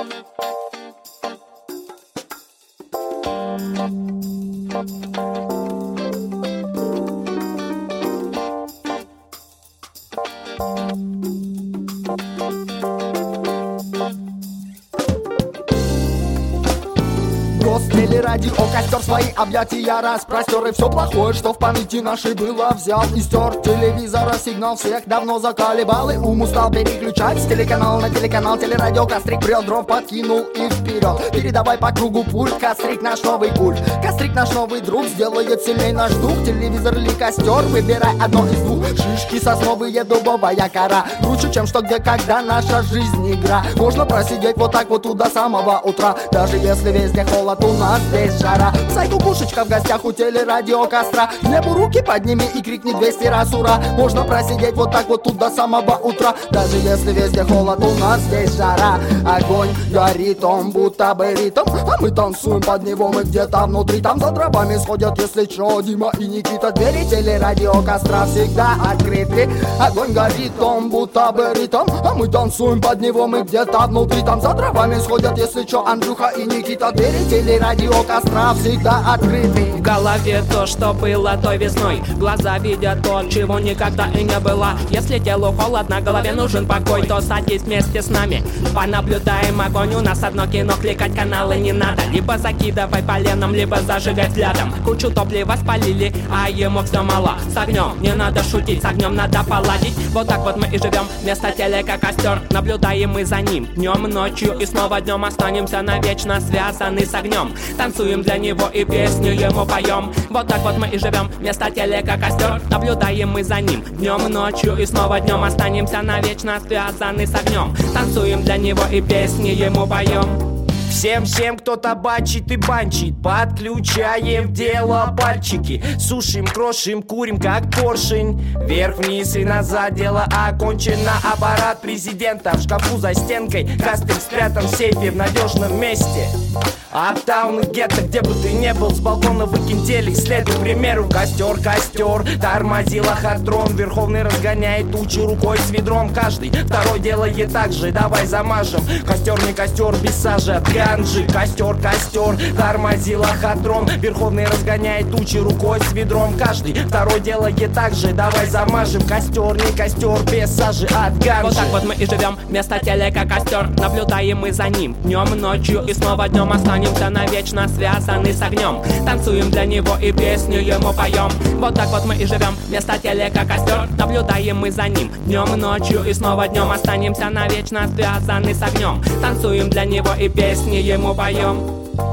Телерадио, костер, свои объятия распростер. И все плохое, что в памяти нашей было, взял и стер. Телевизора сигнал всех давно заколебал, и ум устал переключать с телеканала на телеканал. Телерадио Кострик прет, дров подкинул и вперед. Передавай по кругу пульт, Кострик наш новый пульт. Кострик наш новый друг, сделает сильней наш дух. Телевизор или костер, выбирай одно из двух. Шишки сосновые, дубовая кора. Круче, чем что, где, когда, наша жизнь игра. Можно просидеть вот так вот тут до самого утра, даже если везде холод, у нас здесь жара. Сайт кукушечка в гостях у телерадио Костра. К небу руки подними и крикни 200 раз ура. Можно просидеть вот так вот тут до самого утра, даже если везде холод, у нас здесь жара. Огонь горит, он будто бы ритм, а мы танцуем под него, мы где-то внутри. Там за дровами сходят, если чё, Дима и Никита. Двери телерадио Костра всегда открыты. Огонь горит, он будто бы ритм, а мы танцуем под него, мы где-то внутри. Там за дровами сходят, если чё, Андрюха и Никита. Двери телерадио Костра всегда открыты. В голове то, что было той весной, глаза видят то, чего никогда и не было. Если телу холодно, голове нужен покой, то садись вместе с нами, понаблюдаем огонь. У нас одно кино, кликать каналы не надо. Либо закидывай поленом, либо зажигай взглядом. Кучу топлива спалили, а ему все мало. С огнем не надо шутить, с огнем надо поладить. Вот так вот мы и живем, вместо телека костер. Наблюдаем мы за ним днем, ночью и снова днем. Останемся навечно связаны с огнем. Танцуем для него и песню ему поем. Вот так вот мы и живем, вместо телека костер. Наблюдаем мы за ним днем, ночью и снова днем. Останемся навечно связаны с огнем. Танцуем для него и песни ему поем. Всем, кто табачит и банчит, подключаем в дело пальчики. Сушим, крошим, курим, как поршень. Вверх-вниз и назад, дело окончено. Аппарат президента в шкафу за стенкой. Костыль спрятан в сейфе в надежном месте. Аптаун и гетто, где бы ты не был, с балкона выкинь телек, следуй примеру. Костер, тормози лохотрон. Верховный разгоняет тучи рукой с ведром. Каждый второй делает так же, давай замажем. Костер не костер, без сажи от ганжи. Костер, тормози лохотрон. Верховный разгоняет тучи рукой с ведром. Каждый второй делает так же, давай замажем. Костер не костер, без сажи от ганжи. Вот так вот мы и живем, вместо телека костер. Наблюдаем мы за ним днем, ночью и снова днем. Останемся навечно связаны с огнем. Танцуем для него и песню ему поем. Вот так вот мы и живем, вместо телека костер. Наблюдаем мы за ним днем, ночью и снова днем. Останемся навечно связаны с огнем. Танцуем для него и песни ему поем.